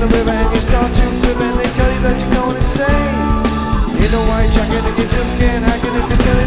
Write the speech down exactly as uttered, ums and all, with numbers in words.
the river and you start to flip and they tell you that you're going insane. In a white jacket and you just can't hack it if you tell